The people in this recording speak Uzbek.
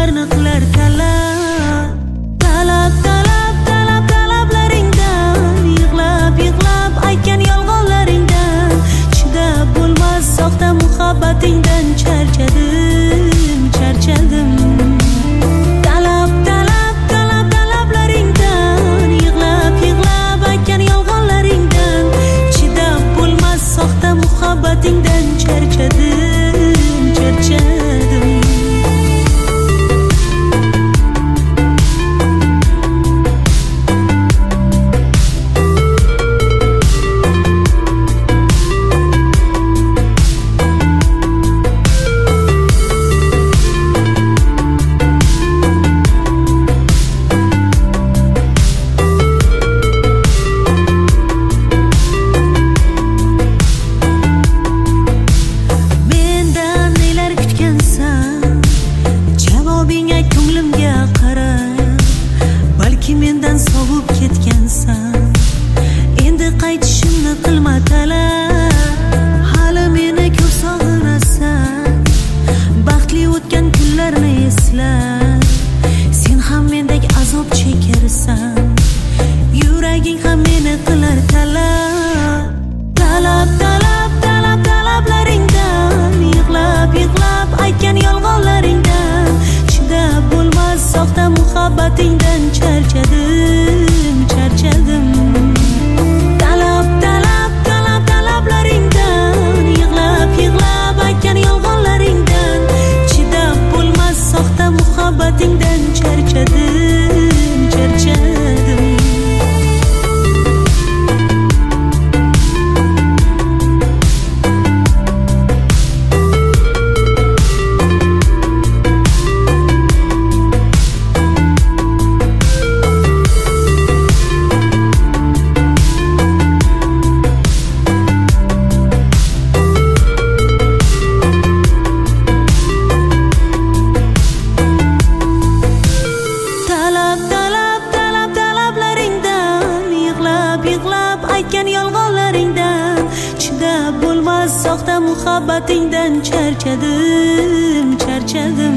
yo'llarni qilar talab. Talablaringdan yig'lab aytgan yolg'onlaringdan chidab bo'lmas soxta muhabbatingdan charchadim. Talablaringdan yig'lab aytgan yolg'onlaringdan chidab bo'lmas soxta muhabbatingdan charchadim. Mendan sovib ketgansan, endi qaytishimni qilma talab. Hali meni ko'p sog'inasan, baxtli o'tgan kunlarni esla. Sen ham mendek azob chekarsan, yuraging ham meni qilar talab. Talablaringdan yig'lab aytgan yolg'onlaringdan chidab bo'lmas soxta muhabbatingdan charchadim. Talablaringdan yig'lab aytgan yolg'onlaringdan chidab bo'lmas soxta muhabbatingdan charchadim. Aytgan yolg'onlaringdan chidab bo'lmas soxta muhabbatingdan charchadim.